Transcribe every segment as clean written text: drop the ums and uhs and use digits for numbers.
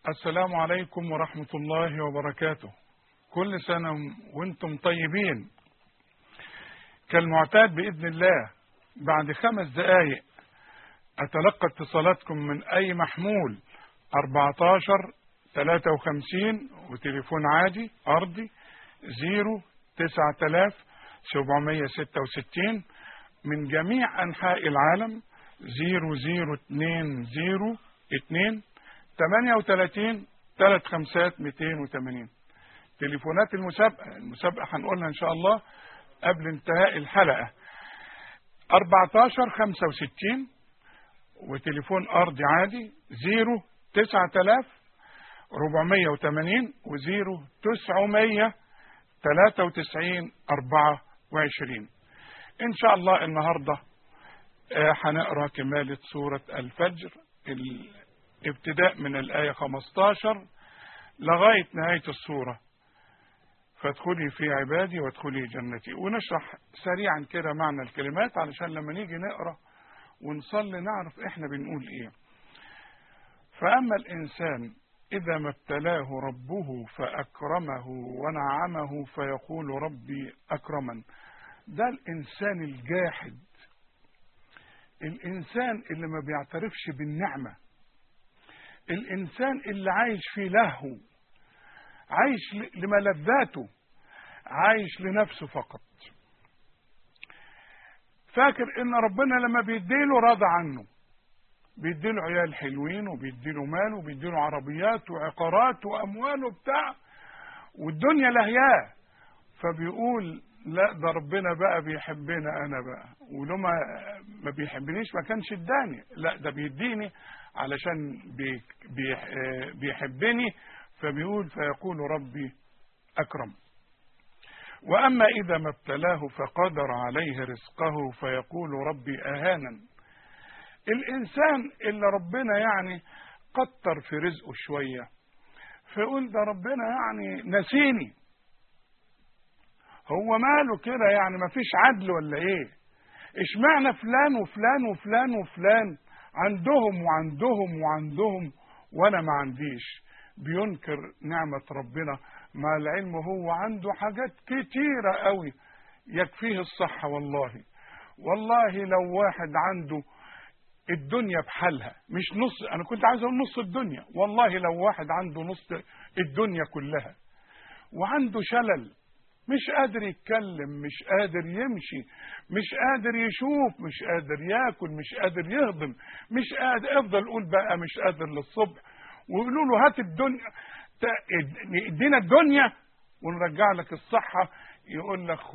السلام عليكم ورحمة الله وبركاته. كل سنة وانتم طيبين. كالمعتاد بإذن الله بعد 5 دقايق أتلقى اتصالاتكم من أي محمول 14 53 وتليفون عادي أرضي 09766 من جميع أنحاء العالم 00202 38 35 280. تليفونات المسابقة هنقولها إن شاء الله قبل انتهاء الحلقة. 14 65 وتليفون أرضي عادي 09000 480 و 0993 24. إن شاء الله النهاردة هنقرأ كمالة سورة الفجر ابتداء من الآية 15 لغاية نهاية السورة. فادخلي في عبادي وادخلي جنتي. ونشرح سريعا كده معنى الكلمات علشان لما نيجي نقرأ ونصلي نعرف احنا بنقول ايه. فأما الإنسان إذا ما ابتلاه ربه فأكرمه ونعمه فيقول ربي أكرمن. ده الإنسان الجاحد، الإنسان اللي ما بيعترفش بالنعمة، الإنسان اللي عايش في لهو، عايش لملذاته، عايش لنفسه فقط. فاكر ان ربنا لما بيديله راضى عنه، بيديله عيال حلوين وبيديله مال وبيديله عربيات وعقارات واموال وبتاع والدنيا لهياه، فبيقول لا ده ربنا بقى بيحبنا انا بقى، ولو ما بيحبنيش ما كانش اداني، لا ده بيديني علشان بيحبني. فبيقول فيقول ربي أكرم. وأما إذا ما ابتلاه فقدر عليه رزقه فيقول ربي أهانا. الإنسان اللي ربنا يعني كتر في رزقه شوية فيقول ده ربنا يعني نسيني، هو ماله كده يعني ما فيش عدل ولا ايه؟ اشمعنى فلان وفلان وفلان وفلان عندهم وعندهم وعندهم وانا ما عنديش؟ بينكر نعمة ربنا مع العلم هو عنده حاجات كتيرة قوي يكفيه الصحة. والله لو واحد عنده الدنيا بحالها مش نص، انا كنت عايز اقول نص الدنيا، والله لو واحد عنده نص الدنيا كلها وعنده شلل، مش قادر يتكلم، مش قادر يمشي، مش قادر يشوف، مش قادر ياكل، مش قادر يهضم، مش قادر، افضل قول بقى مش قادر للصبح، ويقولوا له هات الدنيا ادينا الدنيا ونرجع لك الصحة، يقول لك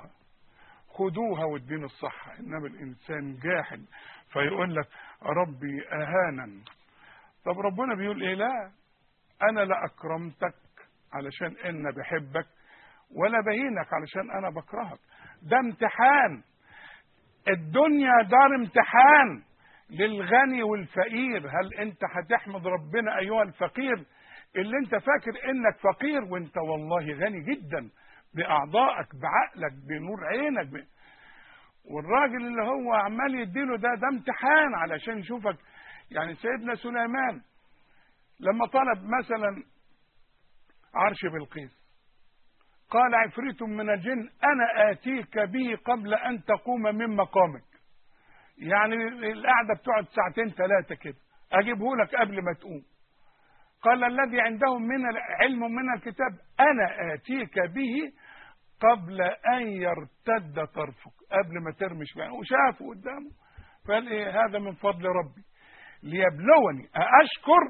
خدوها وادينا الصحة. انما الانسان جاحد فيقول لك ربي اهانا. طب ربنا بيقول ايه؟ لا انا لا اكرمتك علشان انا بحبك ولا بهينك علشان انا بكرهك. ده امتحان، الدنيا دار امتحان للغني والفقير. هل انت هتحمد ربنا ايها الفقير اللي انت فاكر انك فقير وانت والله غني جدا باعضائك بعقلك بنور عينك والراجل اللي هو عمال يديله ده امتحان علشان يشوفك. يعني سيدنا سليمان لما طلب مثلا عرش بلقيس قال عفريت من الجن انا اتيك به قبل ان تقوم من مقامك. يعني القعده بتقعد 2 3 كده، اجيبه لك قبل ما تقوم. قال الذي عندهم من علم من الكتاب انا اتيك به قبل ان يرتد طرفك، قبل ما ترمش بقى. وشافه قدامه فقال ايه؟ هذا من فضل ربي ليبلوني أأشكر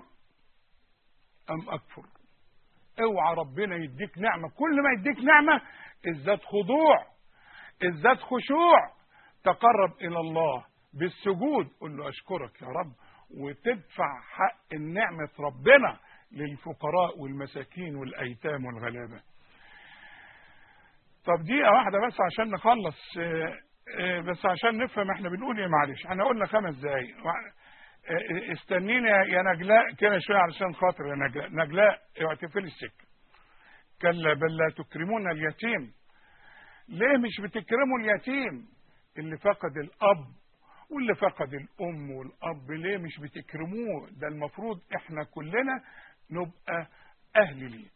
ام اكفر. اوعى ربنا يديك نعمه، كل ما يديك نعمه ازداد خضوع، ازداد خشوع، تقرب الى الله بالسجود، قل له اشكرك يا رب، وتدفع حق النعمة ربنا للفقراء والمساكين والايتام والغلابة. طب دقيقة واحدة بس عشان نخلص، بس عشان نفهم احنا بنقول ايه. معلش احنا قلنا 5 دقايق، استنيني يا نجلاء كده شوية علشان خاطر يا نجلاء اعتفل السكة. كلا بل لا تكرمون اليتيم. ليه مش بتكرموا اليتيم اللي فقد الاب واللي فقد الام والاب؟ ليه مش بتكرموه؟ ده المفروض احنا كلنا نبقى أهل ليه.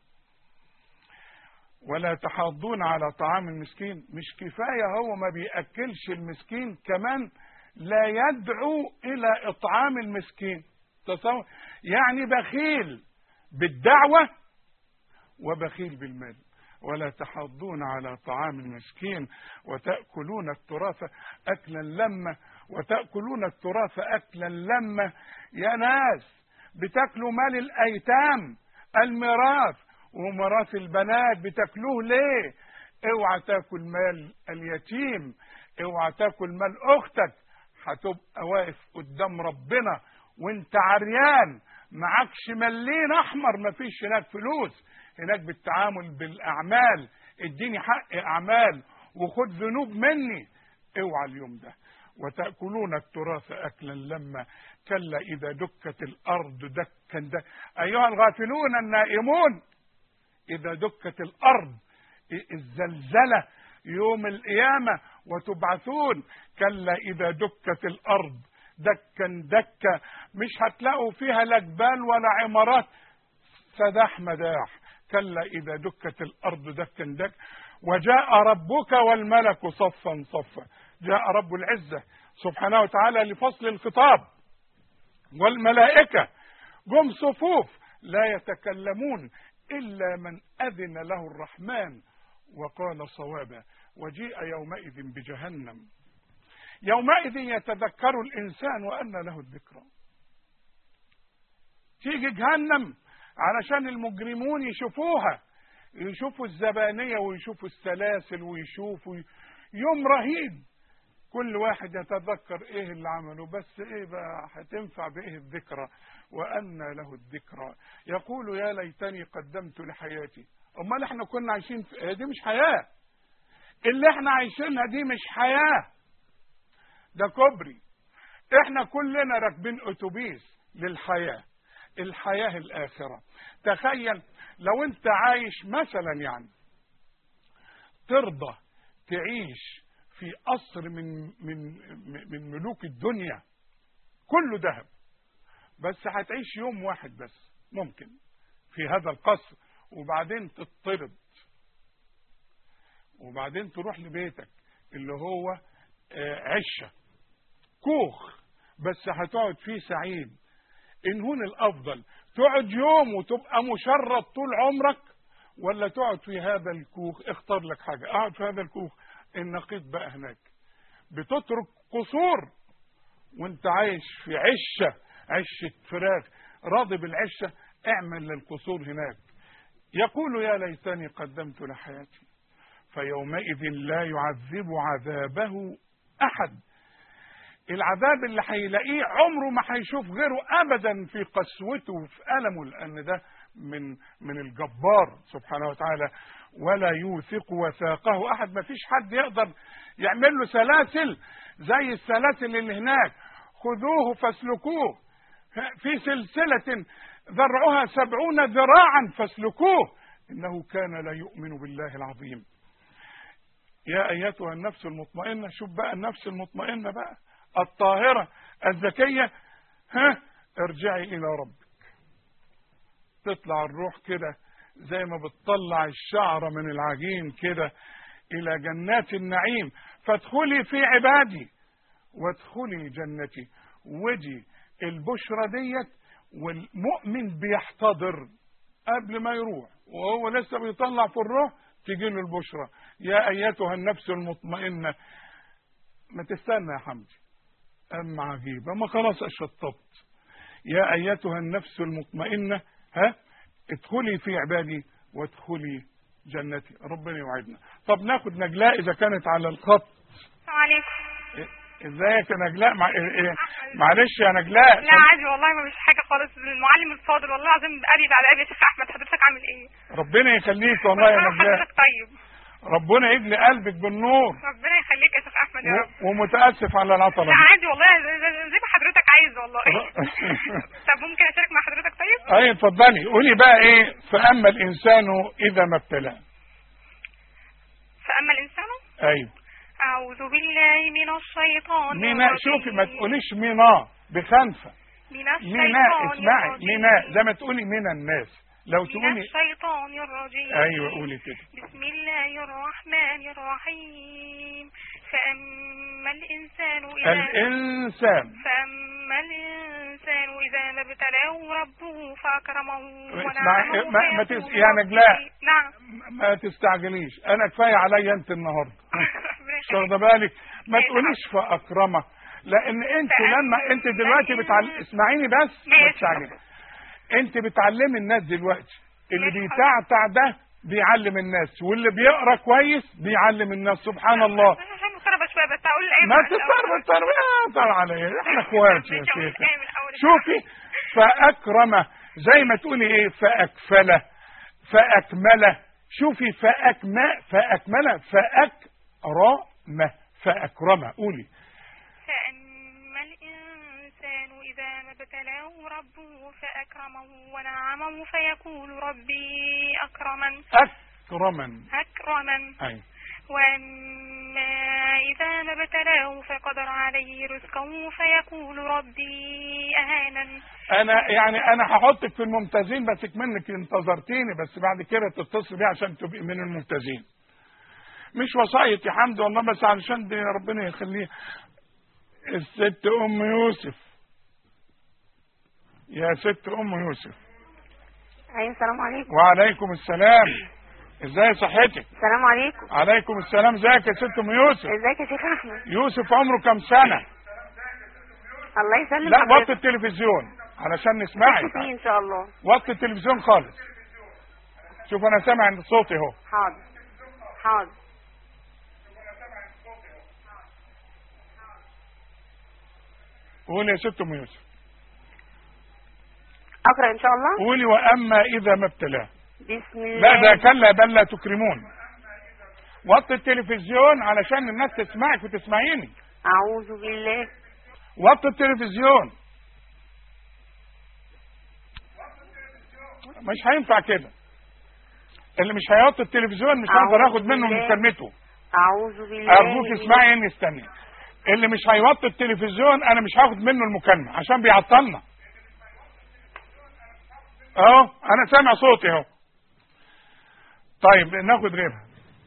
ولا تحاضون على طعام المسكين. مش كفاية هو ما بيأكلش المسكين، كمان لا يدعو إلى إطعام المسكين. تصور يعني بخيل بالدعوة وبخيل بالمال. ولا تحاضون على طعام المسكين وتأكلون التراث أكلا لما. وتأكلون التراث أكلا لما. يا ناس بتاكلوا مال الأيتام، الميراث وميراث البنات، بتاكلوه ليه؟ اوعى تاكل مال اليتيم، اوعى تاكل مال أختك. هتبقى واقف قدام ربنا وانت عريان، معكش ملين احمر، مفيش هناك فلوس. هناك بالتعامل بالاعمال، اديني حق اعمال وخد ذنوب مني. اوعى اليوم ده. وتأكلون التراث أكلا لما. كلا إذا دكت الأرض دكا دكا. أيها الغافلون النائمون، إذا دكت الأرض، الزلزلة يوم القيامة وتبعثون. كلا إذا دكت الأرض دكا دكا. مش هتلاقوا فيها لا جبال ولا عمارات، سداح مداح. كلا إذا دكت الأرض دكا دكا. وجاء ربك والملك صفا صفا. جاء رب العزة سبحانه وتعالى لفصل الخطاب، والملائكة جم صفوف لا يتكلمون إلا من أذن له الرحمن وقال صوابا. وجيء يومئذ بجهنم. يومئذ يتذكر الإنسان وأنى له الذكرى. تيجي جهنم علشان المجرمون يشوفوها، يشوفوا الزبانية ويشوفوا السلاسل ويشوفوا يوم رهيب. كل واحد يتذكر ايه اللي عمله، بس ايه بقى هتنفع بايه الذكرى؟ وأنى له الذكرى. يقول يا ليتني قدمت لحياتي. امال احنا كنا عايشين دي مش حياة. اللي احنا عايشينها دي مش حياة، ده كوبري. احنا كلنا راكبين اتوبيس للحياة، الحياة الآخرة. تخيل لو انت عايش مثلا، يعني ترضى تعيش في قصر من ملوك الدنيا كله ذهب، بس هتعيش يوم واحد بس ممكن في هذا القصر، وبعدين تطرد، وبعدين تروح لبيتك اللي هو عشة كوخ، بس هتقعد فيه سعيد. إنهون الأفضل تقعد يوم وتبقى مشرد طول عمرك، ولا تقعد في هذا الكوخ؟ اختار لك حاجة. اقعد في هذا الكوخ. النقيض بقى هناك بتترك قصور وانت عايش في عشة فراخ، راضي بالعشة، اعمل للقصور هناك. يقول يا ليتني قدمت لحياتي فيومئذ لا يعذب عذابه أحد. العذاب اللي هيلاقيه عمره ما هيشوف غيره أبدا في قسوته وفي ألمه، لأن ده من الجبار سبحانه وتعالى. ولا يوثق وثاقه أحد. ما فيش حد يقدر يعمل له سلاسل زي السلاسل اللي هناك. خذوه فاسلكوه في سلسلة ذرعها 70 ذراعا فاسلكوه إنه كان لا يؤمن بالله العظيم. يا أيتها النفس المطمئنة. شوف بقى النفس المطمئنة بقى الطاهرة الزكية، ارجعي إلى ربك. تطلع الروح كده زي ما بتطلع الشعر من العجين كده إلى جنات النعيم. فادخلي في عبادي وادخلي جنتي. ودي البشرى ديت، والمؤمن بيحتضر قبل ما يروح، وهو لسه بيطلع في الروح تجي له البشرى. يا أيتها النفس المطمئنة. ما تستنى يا حمدي، أما عجيبة، ما خلاص اشطبت. يا أيتها النفس المطمئنة، ادخلي في عبادي وادخلي جنتي. ربنا يوعدنا. طب ناخد نجلاء إذا كانت على الخط. السلام عليكم. ازيك يا نجلاء؟ معلش يا نجلاء. لا عادي والله، ما فيش حاجة خالص. المعلم الفاضل والله العظيم قريب على قلبي يا شيخ أحمد. حضرتك عامل إيه؟ ربنا يخليك والله يا نجلاء. حضرتك طيب. ربنا يجلي قلبك بالنور. ربنا يخليك يا شيخ أحمد يا رب. ومتأسف على العطلة. لا عادي والله، زي ما حضرتك عايز والله. طب ممكن أشارك مع حضرتك طيب؟ أي اتفضلي. قولي بقى إيه فأما الإنسان إذا ما ابتلاه. فأما الإنسان. أيوه. أعوذ بالله من الشيطان مينا. شوفي ما تقوليش مينا بخنفة. ميناء، اسمعي ميناء زي ما تقولي من الناس. لو تقولي من الشيطان الرجيم. ايوه قولي كده. بسم الله الرحمن الرحيم. فأما الإنسان إذا ما ابتلاه ربه فأكرمه ونعمه يا نجلاء نعم ما تستعجليش، انا كفايه عليا انت النهارده. مش واخده بالك؟ ما تقوليش فأكرمه، لان انت لما انت دلوقتي اسمعيني بس ما تستعجلي. انت بتعلمي الناس دلوقتي، اللي بيتعتع ده بيعلم الناس، واللي بيقرا كويس بيعلم الناس. سبحان الله. ما تضطر عليا، احنا اخوات يا شيخ. شوفي فأكرمه زي ما تقولي ايه، فأكفله فأكمله. شوفي فأكمله فأكرمه. قولي فأما الإنسان إذا ما ابتلاه ربه فأكرمه ونعمه فيقول ربي أكرمن. أي. وأما إذا ما ابتلاه فقدر عليه رزقه فيقول ربي أهانن. أنا هحطك في الممتازين، بس منك انتظرتيني، بس بعد كده تتصل بيه عشان تبقي من الممتازين. مش وصاية يا حمد والله، بس علشان دي ربنا يخليه. الست أم يوسف، يا ست أم يوسف. أيوة السلام عليكم. وعليكم السلام. ازاي صحتك؟ السلام عليكم. عليكم السلام. ازيك يا ست ام يوسف؟ ازيك يا شيخ احمد؟ يوسف عمره كام سنة؟ الله يسلمك. لا وطي التلفزيون علشان نسمعك. ان شاء الله. وطي التلفزيون خالص. شوف انا سامع صوتي اهو. حاضر. قولي يا ست ام يوسف. اقرا ان شاء الله. قولي واما اذا ما ابتلاه. بسم الله. لا ده كلا بل لا تكرمون. وطي التلفزيون علشان الناس تسمعك وتسمعيني. اعوذ بالله. وطي التلفزيون. مش هينفع كده. اللي مش هيوطي التلفزيون مش هقدر اخد منه مكالمته. اعوذ بالله. ارجوك اسمعي اني استني. اللي مش هيوطي التلفزيون انا مش هاخد منه المكالمه عشان بيعطلنا. اهو انا سامع صوتي اهو. طيب ناخد غيرها.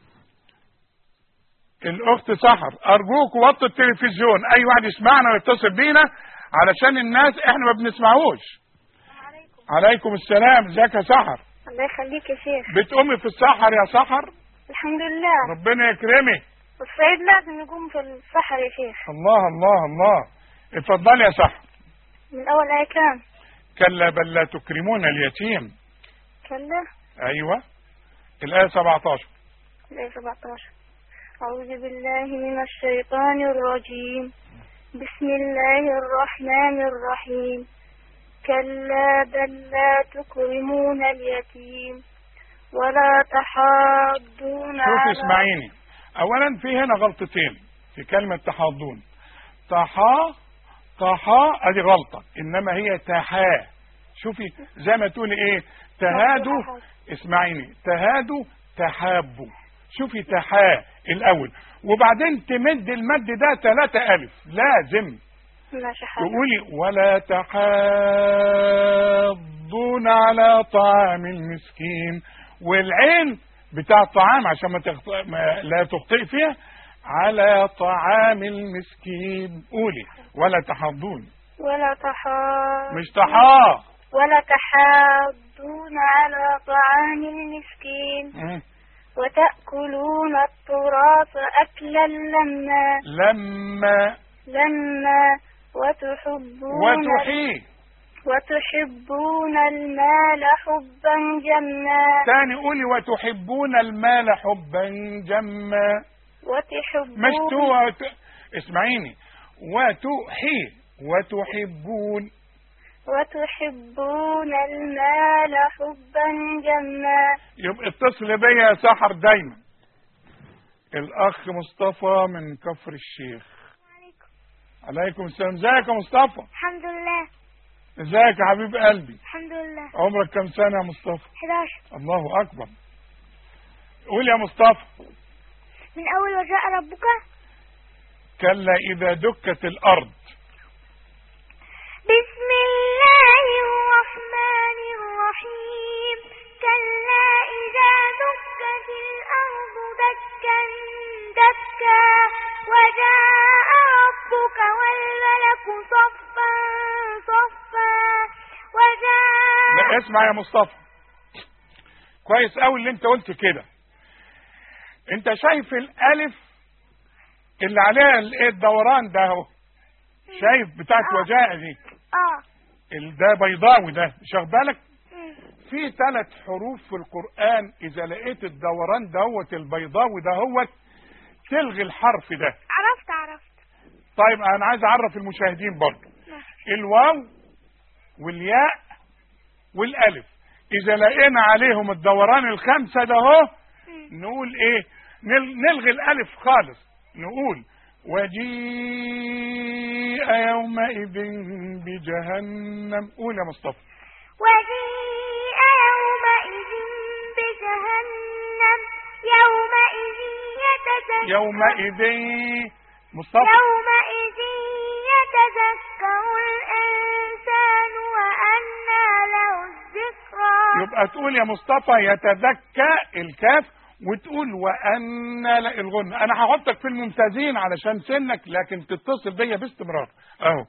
الاخت سحر، ارجوك وطي التلفزيون، اي واحد يسمعنا ويتصل بينا علشان الناس احنا ما بنسمعوش. عليكم السلام. ازيك يا سحر؟ الله يخليك يا شيخ. بتقومي في السحر يا سحر؟ الحمد لله. ربنا يكرمك. والصعيد لازم نقوم في السحر يا شيخ. الله الله الله. اتفضلي يا سحر. من اول آية كام؟ كلا بل لا تكرمون اليتيم. كلا. ايوه الآية 17. الآية 17. أعوذ بالله من الشيطان الرجيم. بسم الله الرحمن الرحيم. كلا بل لا تكرمون اليتيم ولا تحاضون. شوفي اسمعيني، اولا في هنا غلطتين في كلمة تحاضون. طحا ادي غلطة، انما هي تحا. شوفي زي ما تقولي ايه، تهادوا. اسمعيني، تهادوا تحابوا. شوفي تحا الاول وبعدين تمد المد ده 3 ألف لازم. تقولي ولا تحاضون على طعام المسكين، والعين بتاع الطعام عشان لا تخطئ فيها، على طعام المسكين. قولي ولا تحاضون. مش تحا. ولا تحاضون على طعام المسكين وتأكلون التراث أكلا لما وتحبون المال حبا جما. تاني قولي وتحبون المال حبا جما. اسمعيني، وتحبون المال حبا جما. يبقى اتصل بيا يا سحر دايما. الاخ مصطفى من كفر الشيخ. عليكم السلام. ازيك يا مصطفى؟ الحمد لله. ازيك يا حبيب قلبي؟ الحمد لله. عمرك كم سنة يا مصطفى؟ 11. الله اكبر. قول يا مصطفى. من اول وجاء ربك. كلا اذا دكت الارض. بسم الله الرحمن الرحيم كلا إذا دكت الأرض دكا دكا وجاء ربك والملك صفا صفا لا اسمع يا مصطفى، كويس قوي اللي انت قلت كده. انت شايف الالف اللي عليها الدوران ده اهو، شايف بتاعت وجاء دي ده بيضاوي ده، مش واخد بالك؟ في 3 حروف في القرآن اذا لقيت الدوران دوت البيضاوي دهوت تلغي الحرف ده. عرفت. طيب انا عايز اعرف المشاهدين برضه، الواو والياء والالف اذا لقينا عليهم الدوران ال5 ده اهو نقول ايه؟ نلغي الالف خالص، نقول وجيء يومئذ بجهنم. قول يا مصطفى. وجيء يومئذ بجهنم يومئذ مصطفى يومئذ يتذكر الإنسان وأنى له الذكرى. يبقى تقول يا مصطفى يتذكى الكاف وتقول وأنى الغنى. أنا هحطك في الممتازين علشان سنك، لكن تتصل بيا باستمرار أهو.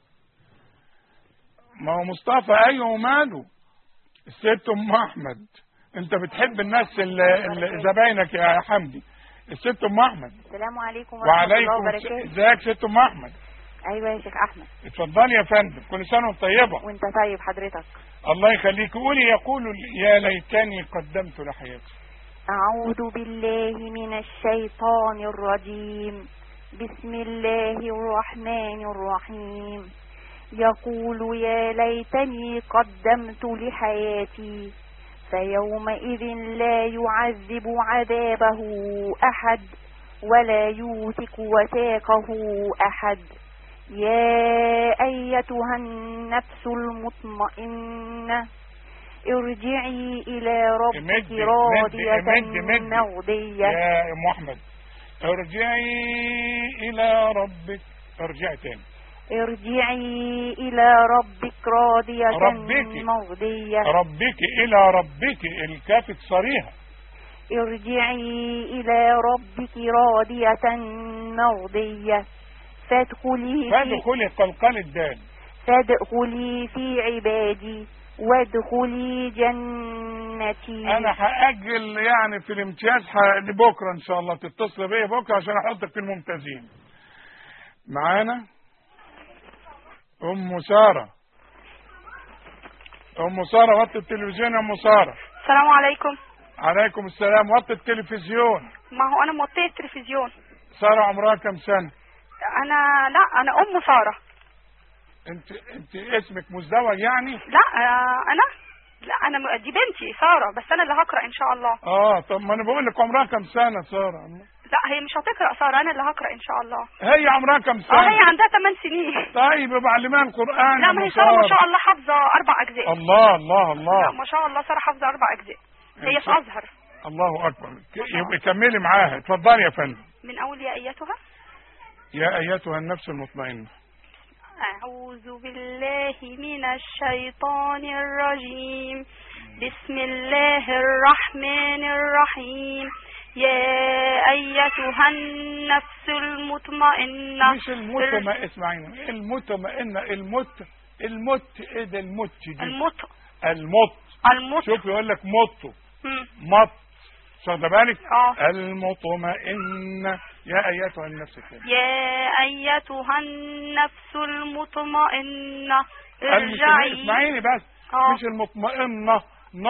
ما هو مصطفى أيوه ماله الست أم أحمد، أنت بتحب الناس زباينك يا حمدي. الست أم أحمد. السلام عليكم ورحمة الله وبركاته. ازيك ست أم أحمد؟ ايوه يا شيخ احمد. اتفضلي يا فندم، كل سنه وانت طيبه. وانت طيب حضرتك. الله يخليك. قولي يقول يا ليتني قدمت لحياتي. اعوذ بالله من الشيطان الرجيم. بسم الله الرحمن الرحيم. يقول يا ليتني قدمت لحياتي فيومئذ لا يعذب عذابه احد ولا يوثق وثاقه احد. يا أيتها النفس المطمئنة ارجعي إلى ربك راضية مرضية. يا أم أحمد ارجعي إلى ربك. ارجعي تاني. ارجعي إلى ربك راضية مرضية. ربك إلى ربك الكاف صريحة. ارجعي إلى ربك راضية مرضية فادخلي قلقال الدال. فادخلي في عبادي وادخلي جنتي. انا هاجل يعني في الامتياز لبكره ان شاء الله، تتصل بيا بكره عشان احطك في الممتازين. معانا ام ساره. ام ساره وطي التلفزيون يا ام ساره. السلام عليكم. عليكم السلام. وطي التلفزيون. ما هو انا موطيه التلفزيون. ساره عمرها كم سنه؟ انا ام ساره. انت اسمك مزدوج يعني؟ لا انا دي بنتي ساره، بس انا اللي هقرا ان شاء الله. طب ما انا بقول لك عمرها كم سنه ساره؟ لا هي مش هتقرا ساره، انا اللي هقرا ان شاء الله. هي عمرها كم سنه؟ هي عندها 8 سنين. طيب يبقى علمها القران. لا ما هي ساره ما شاء الله حافظه 4 أجزاء. الله الله الله. لا ما شاء الله ساره حافظه 4 أجزاء. هي في ازهر. الله اكبر. يبقى كملي معاها. اتفضلي يا فندم. من اول يا ايتها. يا ايتها النفس المطمئنه. أعوذ بالله من الشيطان الرجيم. بسم الله الرحمن الرحيم. يا أيتها النفس المطمئنة. مش اسمعيني المطمئنة. المت ايه ده؟ المت دي المط. شوف يقول لك مط واخد بالك؟ المطمئنة. يا أيتها النفس كده. يا أيتها النفس المطمئنة ارجعي. اسمعيني بس. مش المطمئنة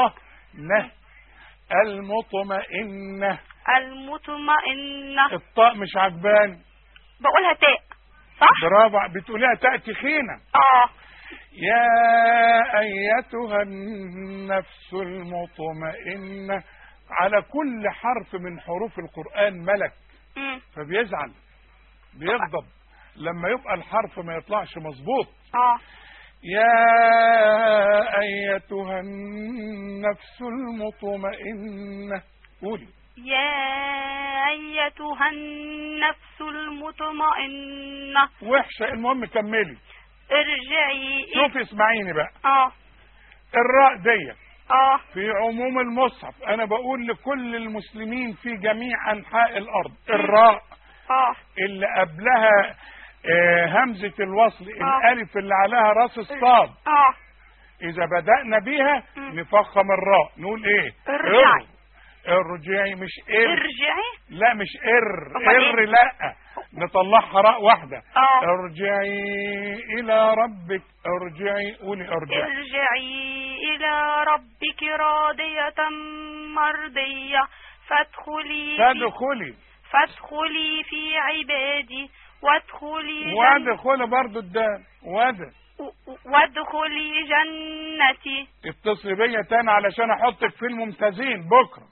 المطمئنة. الطاء مش عجباني، بقولها تاء صح؟ برافو. بتقوليها تاء تخينة. يا أيتها النفس المطمئنة. على كل حرف من حروف القرآن ملك فبيزعل بيغضب لما يبقى الحرف ما يطلعش مظبوط. يا أيتها النفس المطمئنة. قولي يا أيتها النفس المطمئنة. وحشة. المهم كملي. ارجعي شوف اسمعيني بقى. اه الراء دي اه في عموم المصحف، انا بقول لكل المسلمين في جميع انحاء الارض، الراء اه اللي قبلها همزة الوصل، الالف اللي عليها راس الصاد، اه اذا بدأنا بيها نفخم الراء، نقول ايه؟ ارجعي. ارجعي، مش ارجعي. لا مش أمال إيه؟ لا، نطلعها راء واحدة. اه ارجعي الى ربك، ارجعي، قولي ارجعي. ارجعي إلى ربك راضية مرضية فادخلي في عبادي وادخلي برضو الدال، وادخلي جنتي. اتصلي بيا تاني علشان احطك في الممتازين بكره.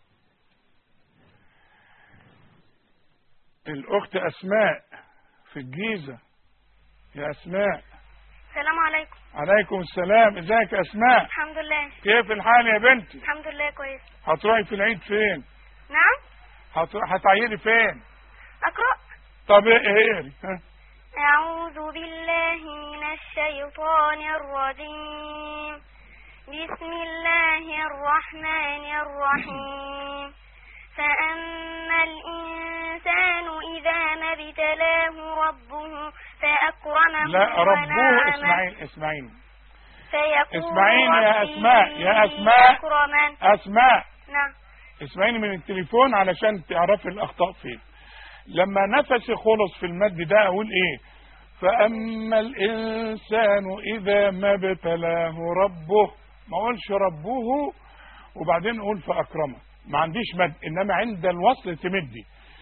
الاخت اسماء في الجيزه. يا اسماء. السلام عليكم. عليكم السلام. ازيك يا اسماء؟ الحمد لله. كيف الحال يا بنتي؟ الحمد لله كويس. هتروحي في العيد فين؟ نعم. هتعيدي فين؟ اقرأ. طب اقري. أعوذ بالله من الشيطان الرجيم. بسم الله الرحمن الرحيم. فأما الإنسان إذا ما ابتلاه ربه فأكرمه لا ربه، اسمعيني يا أسماء. نعم. اسمعيني من التليفون علشان تعرفي الأخطاء فين. لما نفسي خلص في المد ده اقول ايه؟ فاما الانسان اذا ما ابتلاه ربه، ما اقولش ربه وبعدين اقول فاكرمه، ما عنديش مد، انما عند الوصل تمدي.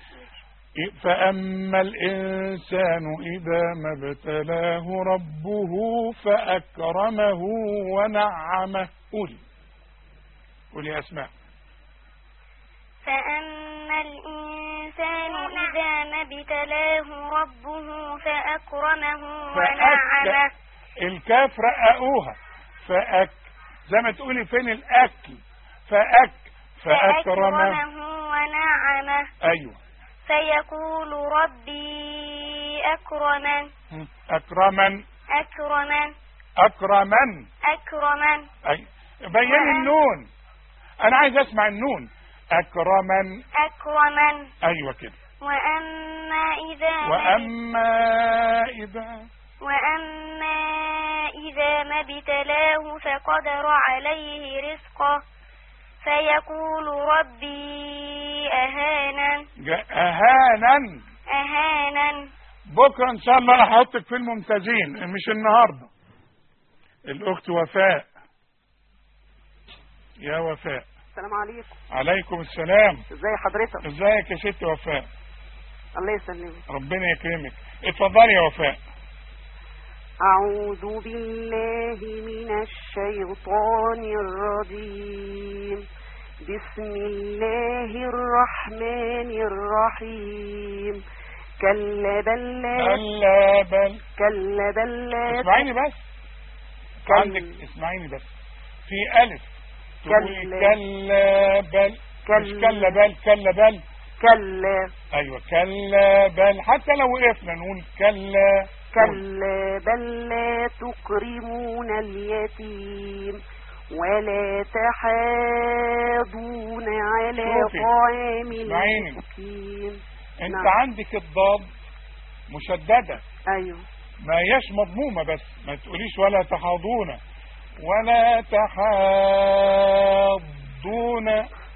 فاما الانسان اذا ما ابتلاه ربه فاكرمه ونعمه. قولي يا اسماء. فأما الإنسان إذا ما ابتلاه ربه فأكرمه ونعمه. الكاف رققوها، زي ما تقولي فين الأكل، فأكرمه ونعمه. أيوة. فيقول ربي أكرمن. أيوة. بين النون، أنا عايز أسمع النون. أكرمن. أيوة كده. وأما إذا ما ابتلاه فقدر عليه رزقه فيقول ربي أهانن. بكرة إن شاء الله هحطك في الممتازين، مش النهاردة. الأخت وفاء. يا وفاء. السلام عليكم. عليكم السلام. ازي حضرتك؟ ازيك يا ست وفاء؟ الله يسلمك. ربنا يكرمك. اتفضلي يا وفاء. أعوذ بالله من الشيطان الرجيم. بسم الله الرحمن الرحيم. كلا بل لا اسمعيني بس. اسمعيني بس. في ألف كلا بل، مش كلا بل. ايوه كلا بل، حتى لو وقفنا نقول كلا بل لا تكرمون اليتيم ولا تحاضون على طعام المسكين. انت عندك الضاد مشددة. ايوه. ما هياش مضمومة، بس ما تقوليش ولا تحاضون ولا تحاضون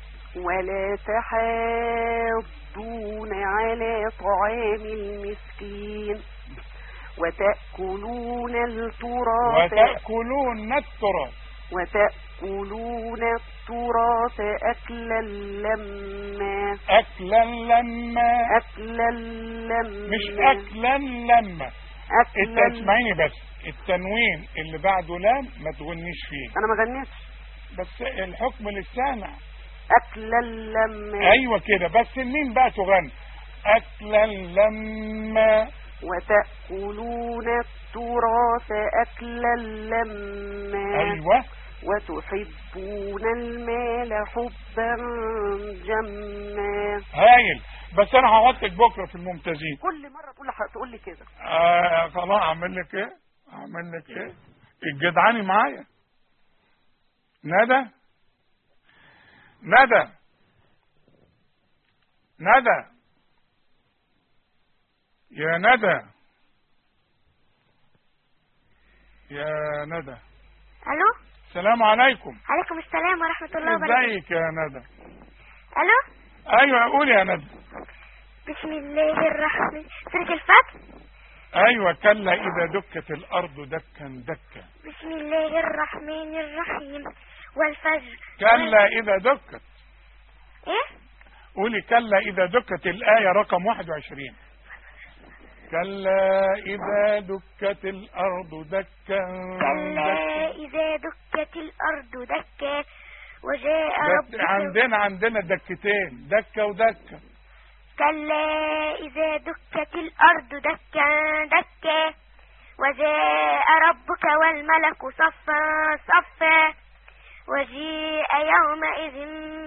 على طعام المسكين وتأكلون التراث أكلا لما. مش أكلا لما. انت اسمعيني بس، التنوين اللي بعده لام ما تغنيش فيه. انا ما غنيتش، بس الحكم للسامع. أكلا لما. ايوه كده، بس المين بقى تغني أكلا لما. وتأكلون التراث أكلا لما. ايوه. وتحبون المال حبا جما. هايل. بس انا هحطك بكره في الممتازين. كل مره تقول لي كده. خلاص اعمل لك ايه؟ اعمل لك ايه؟ الجدعاني معايا. ندى ندى ندى يا ندى يا ندى. الو. السلام عليكم. عليكم السلام ورحمة الله وبركاته. ازيك يا ندى؟ الو. ايوه قول يا ندى. بسم الله الرحمن. سورة الفتح. ايوه كلا اذا دكت الارض دكا دكا. بسم الله الرحمن الرحيم والفجر. كلا اذا دكت. ايه؟ قولي كلا اذا دكت الآية رقم 21. كلا إذا دكت الأرض دكا كلا إذا دكت الأرض دكا وجاء ربك. عندنا دكتين، دكة ودكة. كلا إذا دكت الأرض دكا دكا وجاء ربك والملك صفا صفا وجيء يومئذ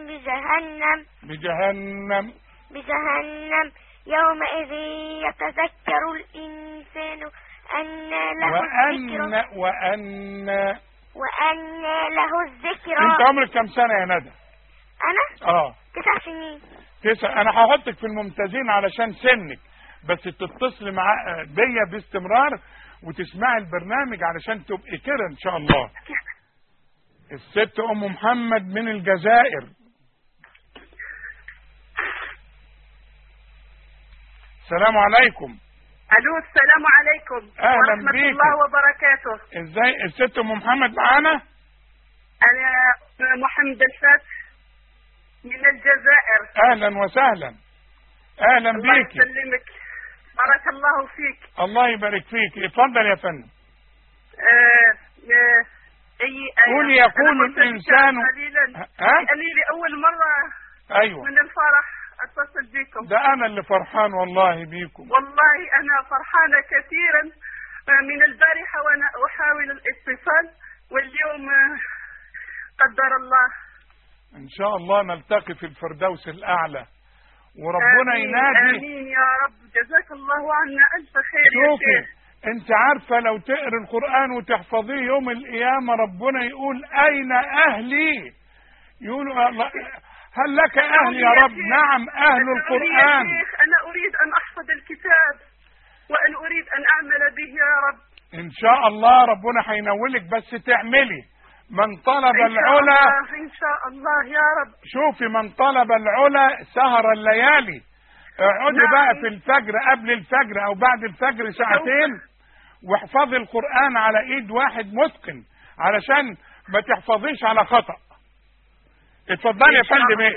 بجهنم يومئذ يتذكر الإنسان أنى له الذكرى. انت عمرك كم سنة يا ندى؟ أنا؟ 9 سنين. 9. أنا هحطك في الممتازين علشان سنك، بس تتصل مع بيا باستمرار وتسمعي البرنامج علشان تبقي كده إن شاء الله. الست أم محمد من الجزائر. السلام عليكم. الو السلام عليكم ورحمة الله وبركاته. ازاي الست ام محمد معانا؟ انا محمد الفتح من الجزائر. اهلا وسهلا. اهلا بيكي. الله يسلمك. بارك الله فيك. الله يبارك فيك. اتفضل يا فندم. قولي يقول الانسان قليلي اول مرة. ايوه من الفرح اتصل بكم. ده انا اللي فرحان والله بيكم. والله انا فرحانة كثيرا من البارحة وانا احاول الاتصال، واليوم قدر الله ان شاء الله نلتقي في الفردوس الاعلى وربنا ينادي. امين يا رب. جزاك الله عنا الف خير. شوفي يا شيخ انت عارفة لو تقري القرآن وتحفظيه يوم القيامة ربنا يقول اين اهلي؟ يقولوا هل لك اهل يا رب؟ نعم اهل القرآن. يا شيخ انا اريد ان احفظ الكتاب وان اريد ان اعمل به يا رب. ان شاء الله ربنا هينولك، بس تعملي من طلب العلا. ان شاء الله يا رب. شوفي من طلب العلا سهر الليالي. اقعدي بقى في الفجر قبل الفجر او بعد الفجر ساعتين واحفظي القرآن على ايد واحد متقن علشان ما تحفظيش على خطأ. اتفضلي يا فندم. ايه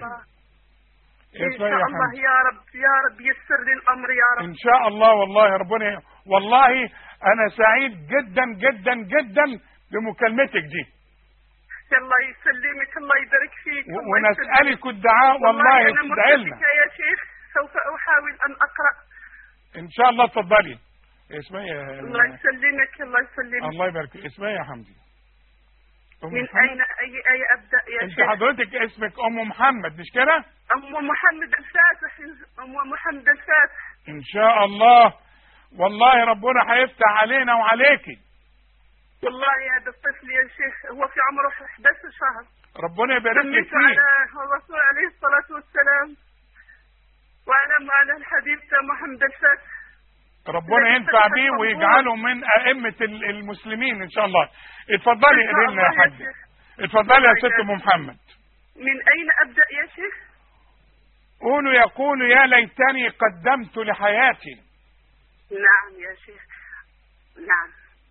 ان شاء الله يا رب. يا رب يسر لي الامر يا رب. ان شاء الله والله ربنا. والله انا سعيد جدا جدا جدا بمكالمتك دي. الله يسلمك. الله يبارك فيك. ونسألك الدعاء والله تدعي لنا. يا شيخ سوف احاول ان اقرأ ان شاء الله. اتفضلي. اسمعي. الله يسلمك. الله يسلمك. الله يبارك فيك. اسمعي يا حمدي. من اين اي ابدا يا شيخ؟ انت حضرتك اسمك ام محمد مش كده؟ ام محمد الفاتح. ام محمد الفاتح. ان شاء الله والله ربنا هيفتح علينا وعليكي. والله هذا الطفل يا شيخ هو في عمره 11 شهر. ربنا يبارك لك فيه. على الرسول عليه الصلاة والسلام وعلى الحبيب محمد الفاتح. ربنا ينفع بيه ويجعله من أئمة المسلمين إن شاء الله. اتفضلي قرينا يا حاج. اتفضلي يا ست أم محمد. من أين أبدأ يا شيخ؟ قولوا يقول يا ليتني قدمت لحياتي. نعم يا شيخ. نعم.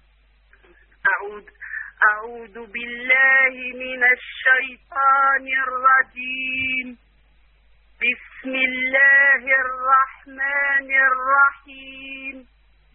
أعوذ بالله من الشيطان الرجيم. بسم الله الرحمن الرحيم.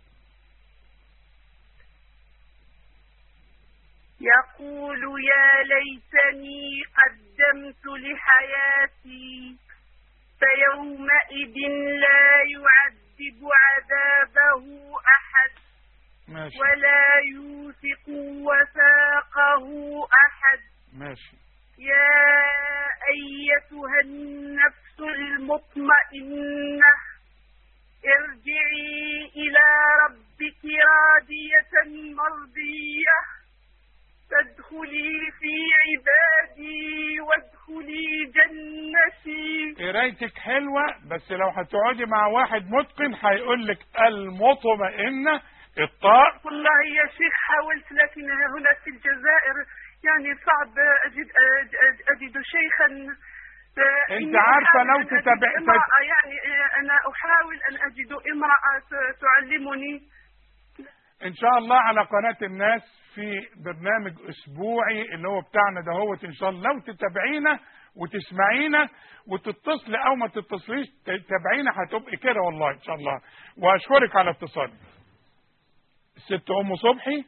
يقول يا ليتني قدمت لحياتي فيومئذ لا يعذب عذابه أحد ولا يوثق وثاقه أحد. ماشي. يا أيتها النفس المطمئنة ارجعي إلى ربك ربك راضية مرضية فادخلي في عبادي وادخلي جنتي. قرايتك حلوة، بس لو هتقعدي مع واحد متقن هيقول لك المطمئنة الطاء. والله يا شيخ حاولت، لكن هنا في الجزائر يعني صعب أجد شيخا. انت عارفة لو يعني أنا أحاول أن أجد امرأة تعلمني ان شاء الله على قناة الناس في برنامج اسبوعي اللي هو بتاعنا دهوت. ان شاء الله لو تتابعينا وتسمعينا وتتصلي او ما تتصليش تتابعينا هتبقي كده والله ان شاء الله. واشكرك على اتصالك. الست ام صبحي،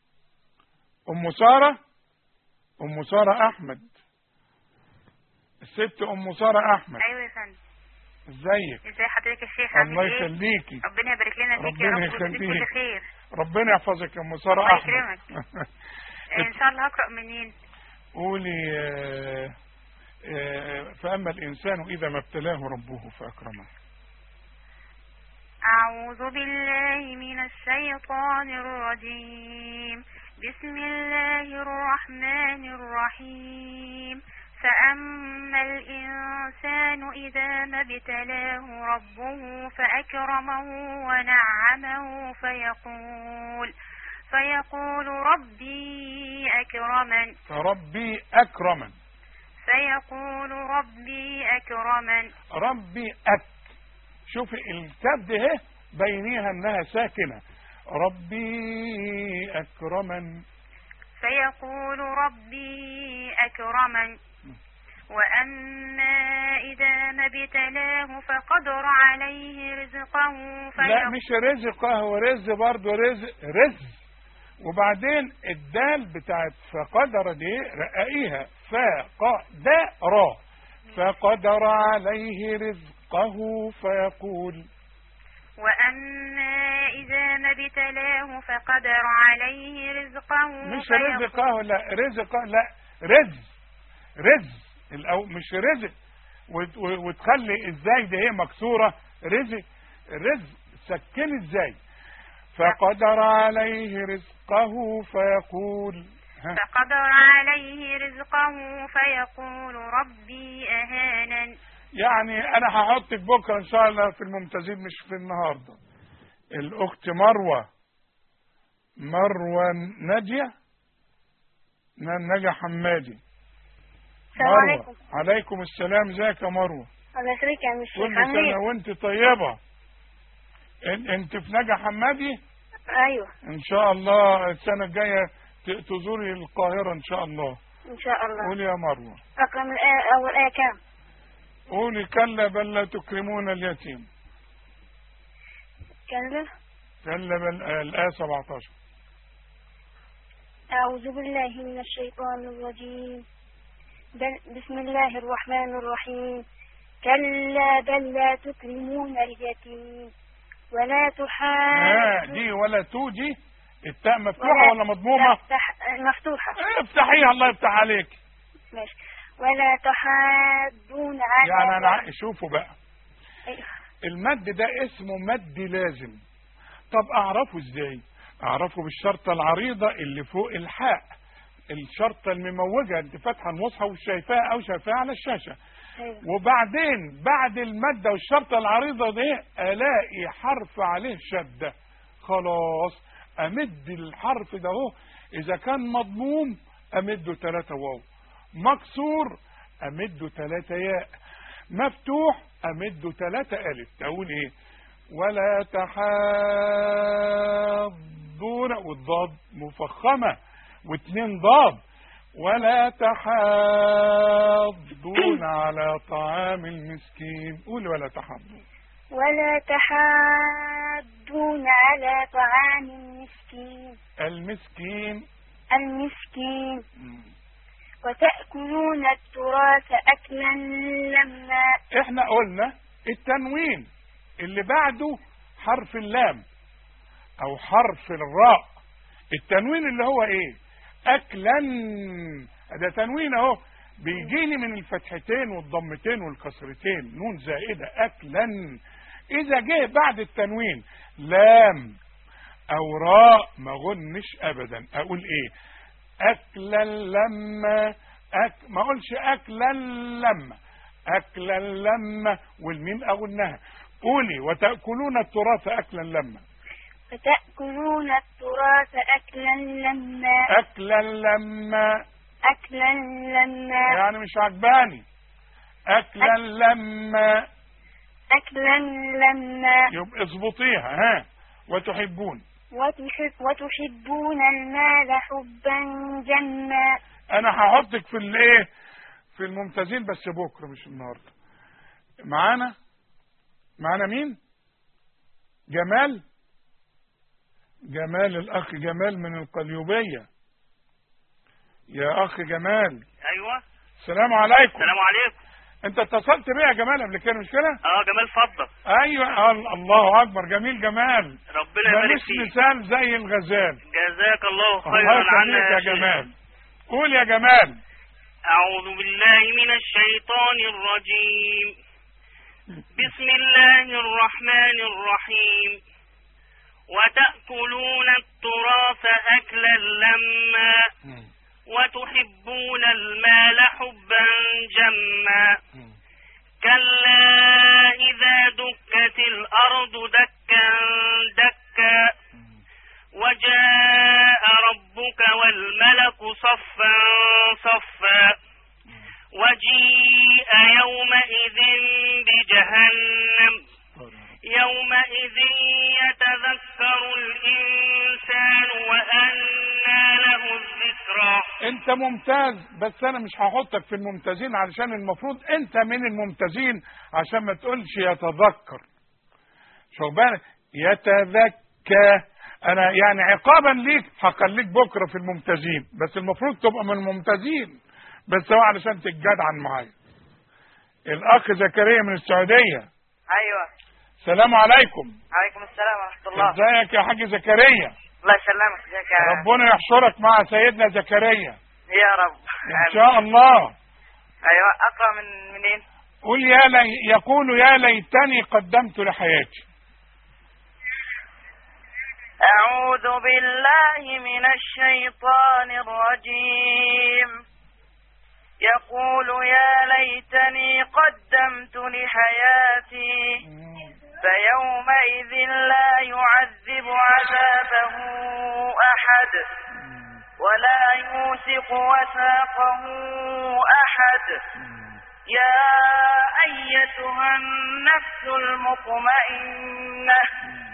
ام سارة احمد، الست ام سارة احمد. ايوه يا فندم. ازيك؟ ازي حضرتك يا شيخ؟ الله يخليكي. ربنا يبارك لنا فيك يا رب ويجزيك كل خير. ربنا يحفظك يا ام سارة الله احمد. يكرمك. ان شاء الله هقرأ منين؟ قولي فأما الإنسان إذا ما ابتلاه ربه فأكرمه. أعوذ بالله من الشيطان الرجيم. بسم الله الرحمن الرحيم. فأما الإنسان إذا ما ابتلاه ربه فأكرمه ونعمه فيقول ربي أكرمن. فيقول ربي أكرمن. شوفي الكاف دي اهي بينيها انها ساكنة. ربي أكرمن. فيقول ربي أكرمن. وأما إذا ما ابتلاه فقدر عليه رزقه لا مش رزقه، رزق برضه رزق. وبعدين الدال بتاعت فقدر دي رقائيها فقدر عليه رزقه فيقول. وأما إذا ما ابتلاه فقدر عليه رزقه مش رزقه، لا رزقه، لا رزق مش رزق. وتخلي ازاي ده هي مكسورة رزق سكن ازاي. فقدر عليه رزقه فيقول. فقدر عليه رزقه فيقول ربي أهانن. يعني انا هحطك بكرة ان شاء الله في الممتازين مش في النهاردة. الاخت مروة نجية حمادي. السلام عليكم. عليكم السلام. ازيك يا مروة؟ الله يخليك يا مش كل سنة وانت طيبة. انت في نجا حمادي؟ ايوه ان شاء الله السنة الجاية تزوري القاهرة ان شاء الله. ان شاء الله. قولي يا مروة. اقرا من اول آية كام؟ قولي كلا بل لا تكرمون اليتيم. كلا بل الآية 17. أعوذ بالله من الشيطان الرجيم. بسم الله الرحمن الرحيم. كلا بل لا تكرمون اليتيم ولا تحاضون. دي ولا توجي التاء مفتوحة ولا مضمومة؟ مفتوحة. افتحيها الله يفتح عليك. ماشي. ولا تحاضون على. يعني شوفوا بقى. المد ده اسمه مد لازم. طب اعرفه ازاي؟ اعرفه بالشرطة العريضة اللي فوق الحاء، الشرطة المموجة. انت فاتحة المصحف وشايفاها او شايفاها على الشاشة. وبعدين بعد المادة والشرطة العريضة دي الاقي حرف عليه شدة، خلاص امد الحرف ده اهو. اذا كان مضموم امده 3 واو، مكسور امده 3 ياء، مفتوح امده 3 الف. تقول ايه؟ ولا تحاضون، والضاد مفخمة، و2 ضاد. ولا تحاضون على طعام المسكين. قول ولا تحاضون. ولا تحاضون على طعام المسكين. المسكين. وتأكلون التراث أكلا لما. احنا قلنا التنوين اللي بعده حرف اللام او حرف الراء. التنوين اللي هو ايه؟ اكلا. ده تنوين اهو بيجيني من الفتحتين والضمتين والكسرتين، نون زائدة اكلا. اذا جه بعد التنوين لام او راء ما غنش ابدا، اقول ايه؟ اكلا لما ما اقولش اكلا لما، اكلا لما والميم اغنها. قولي وتأكلون التراث اكلا لما. وتأكلون التراث أكلا لما. اكلا لما. أكلا لما. يعني مش عجباني. اكلا لما. أكلا لما. يبقى اظبطيها. ها. وتحبون. وتحبون المال حبا جما. انا هحطك في الايه، في الممتازين بس بكره مش النهارده. معانا مين؟ جمال. جمال، الاخ جمال من القليوبيه. يا اخ جمال. ايوه. السلام عليكم. السلام عليكم. انت اتصلت بيا يا جمال قبل كده مش كده؟ جمال فضل. ايوه. الله اكبر، جميل جمال. ربنا يبارك مش فيك. مثال زي الغزال. جزاك الله الله خيرا يخليك عنا يا جمال. قول يا جمال. أعوذ بالله من الشيطان الرجيم. بسم الله الرحمن الرحيم. وتأكلون التراث أكلا لما وتحبون المال حبا جما كلا إذا دكت الأرض دكا دكا وجاء ربك والملك صفا صفا وجيء يومئذ بجهنم يومئذ يتذكر الإنسان وأنى له الذكرى. انت ممتاز، بس انا مش هحطك في الممتازين علشان المفروض انت من الممتازين، عشان ما تقولش يتذكر. شو بالك؟ يتذكى. انا يعني عقابا ليك هخليك بكره في الممتازين، بس المفروض تبقى من الممتازين، بس هو علشان تتجدعن معايا. الاخ زكريا من السعوديه. ايوه. السلام عليكم. عليكم السلام ورحمه الله. ازيك يا حاج زكريا؟ الله يسلمك. ازيك يا ربنا يحشرك مع سيدنا زكريا يا رب ان شاء الله. ايوه. اقرا من منين؟ قل يقول يا ليتني قدمت لحياتي. اعوذ بالله من الشيطان الرجيم. يقول يا ليتني قدمت لحياتي فيومئذ لا يعذب عذابه أحد ولا يوثق وثاقه أحد. يا أيتها النفس المطمئنة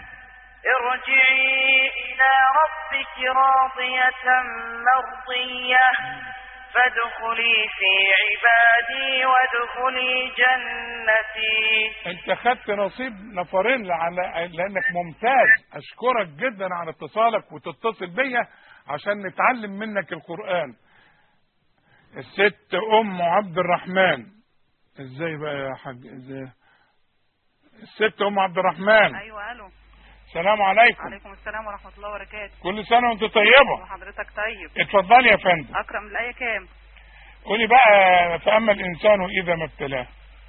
ارجعي إلى ربك راضية مرضية فادخلي في عبادي وادخلي جنتي. انت خدت نصيب نفرين لانك ممتاز. اشكرك جدا على اتصالك وتتصل بيا عشان نتعلم منك القرآن. الست ام عبد الرحمن. ازاي بقى يا حاج؟ ازاي الست ام عبد الرحمن؟ ايوه. الو. السلام عليكم. وعليكم السلام ورحمه الله وبركاته. كل سنه وانت طيبه. وحضرتك طيب. اتفضلي يا فندم. اكرم الايه كام؟ قولي بقى فاما الانسان اذا ما ابتلاه.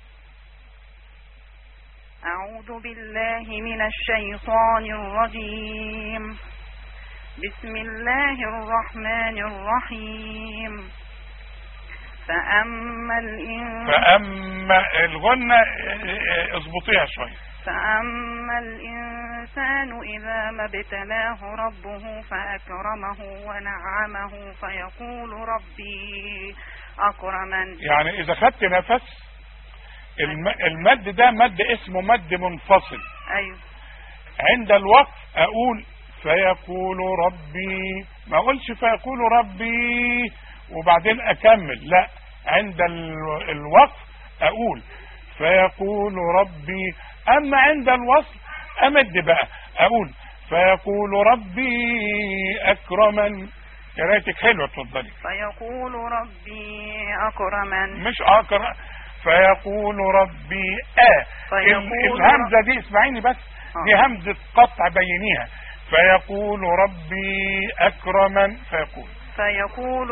اعوذ بالله من الشيطان الرجيم. بسم الله الرحمن الرحيم. فاما الغنه اظبطيها شويه. فأما الإنسان إذا ما ابتلاه ربه فأكرمه ونعمه فيقول ربي أكرمن. يعني إذا خدت نفس المد ده مد اسمه مد منفصل. أيوه. عند الوقف أقول فيقول ربي، ما أقولش فيقول ربي وبعدين أكمل، لا، عند الوقف أقول فيقول ربي. أما عند الوصل أمد بقى أقول فيقول ربي أكرمن. قراءتك حلوة، اتفضلي. فيقول ربي أكرمن، مش أكرم. فيقول ربي الهمزة دي اسمعيني بس، دي همزة قطع بينيها. فيقول ربي أكرمن. فيقول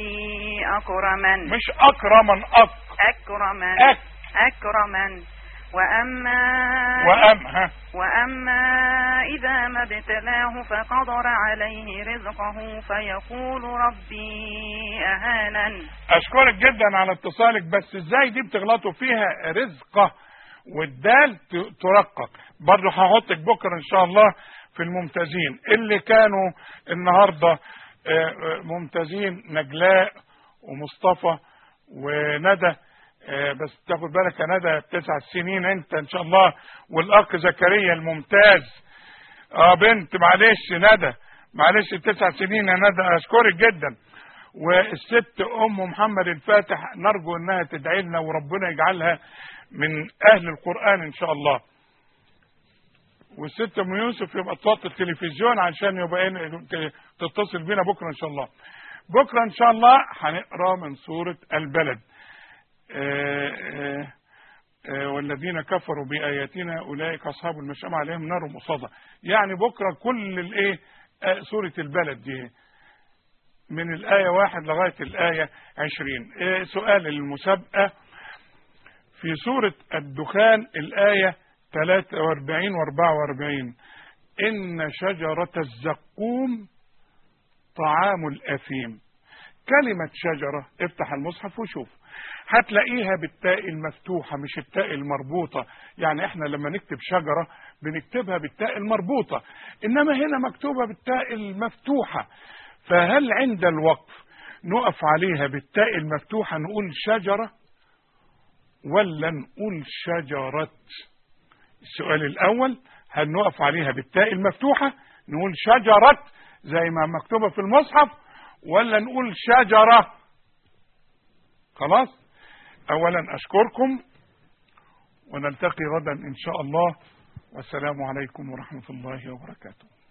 ربي أكرمن، مش أكرمن. أكرمن. أكرمن وأما إذا ما ابتلاه فقدر عليه رزقه فيقول ربي أهانن. أشكرك جدا على اتصالك، بس ازاي دي بتغلطوا فيها رزقه والدال ترقق؟ برضو هحطك بكرة إن شاء الله في الممتازين اللي كانوا النهاردة ممتازين، نجلاء ومصطفى وندى. بس تاخد بالك يا ندى 9 سنين انت ان شاء الله، والاخ زكريا الممتاز. بنت معلش ندى، معلش 9 سنين يا ندى. اشكرك جدا. والست ام محمد الفاتح نرجو انها تدعي لنا وربنا يجعلها من اهل القرآن ان شاء الله. والست ام يوسف يبقى توطي التلفزيون عشان يبقى تتصل بينا بكره ان شاء الله. بكره ان شاء الله هنقرا من سورة البلد. والذين كفروا بآياتنا أولئك أصحاب المشأمة عليهم نار مصادة. يعني بكرة كل سورة البلد دي من الآية 1 لغاية الآية 20. سؤال المسابقة في سورة الدخان الآية 43 و44: إن شجرة الزقوم طعام الأثيم. كلمة شجرة افتح المصحف وشوف، هتلاقيها بالتاء المفتوحة مش التاء المربوطة. يعني احنا لما نكتب شجرة بنكتبها بالتاء المربوطة، انما هنا مكتوبة بالتاء المفتوحة. فهل عند الوقف نقف عليها بالتاء المفتوحة نقول شجرة ولا نقول شجرة؟ السؤال الاول، هل نقف عليها بالتاء المفتوحة نقول شجرة زي ما مكتوبة في المصحف، ولا نقول شجرة؟ خلاص. اولا اشكركم ونلتقي غدا ان شاء الله، والسلام عليكم ورحمة الله وبركاته.